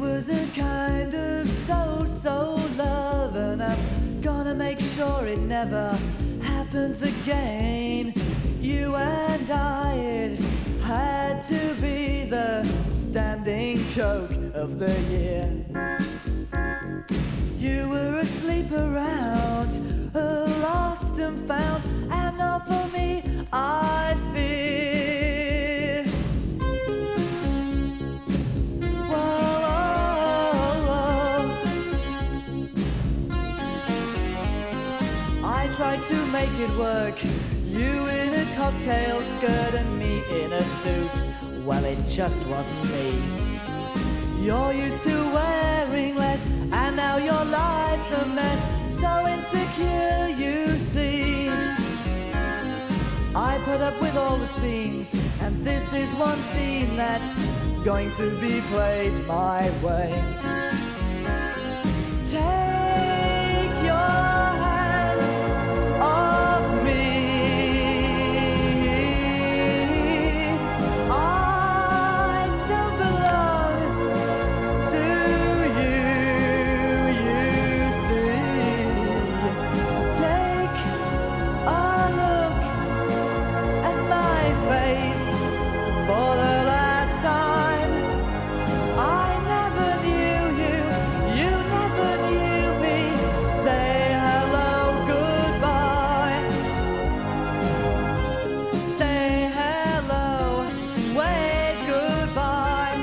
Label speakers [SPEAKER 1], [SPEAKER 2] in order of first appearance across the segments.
[SPEAKER 1] was a kind of so love, and I'm gonna make sure it never happens again. You and I, it had to be the standing joke of the year. You were asleep around, lost and found, and not for me, I fear. Whoa, whoa, whoa. I tried to make it work, you in a cocktail skirt and me in a suit. Well, it just wasn't me. You're used to wearing less, and now your life's a mess. So insecure, you see. I put up with all the scenes, and this is one scene that's going to be played my way. Take your hands off me. I don't belong to you, you see. Take a look at my face for the last time. I never knew you, you never knew me. Say hello, goodbye. Say hello, wave goodbye.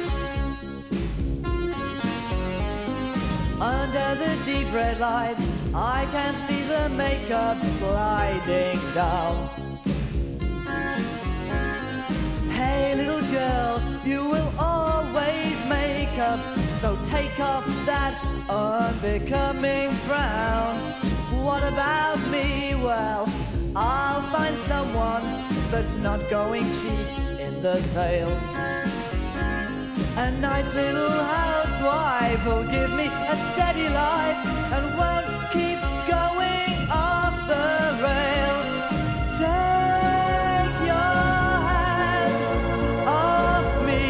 [SPEAKER 1] Under the deep red light, I can see the makeup sliding down. Hey little girl, you will always make up, so take off that unbecoming frown. What about me? Well, I'll find someone that's not going cheap in the sales. A nice little housewife who'll give me a steady life and won't keep going off the rails. Take your hands off me.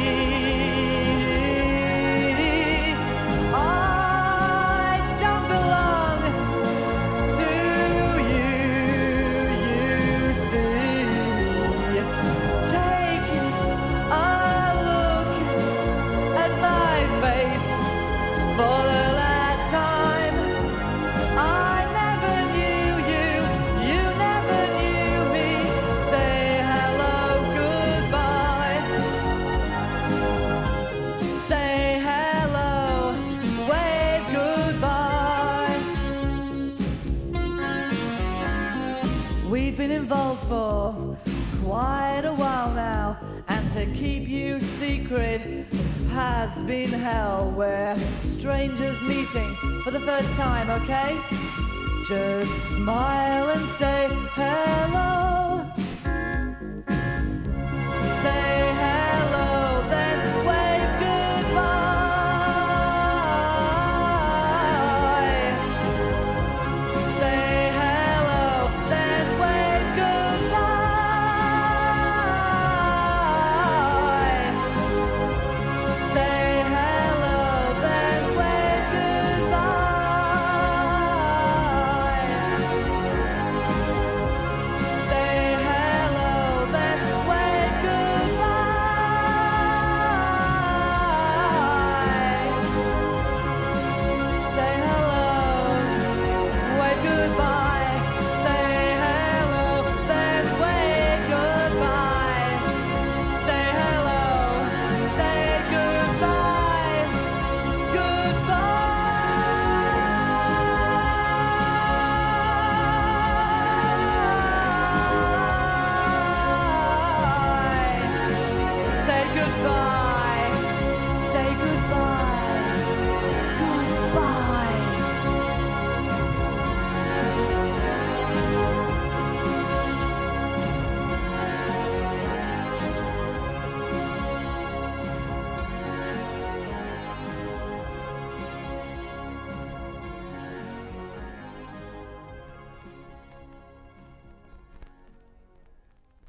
[SPEAKER 1] I don't belong to you, you see. Take a look at my face for the last time. I never knew you, you never knew me. Say hello, goodbye. Say hello, wave goodbye. We've been involved for quite a while now, and to keep you secret has been hell. We're strangers meeting for the first time, okay? Just smile and say hello.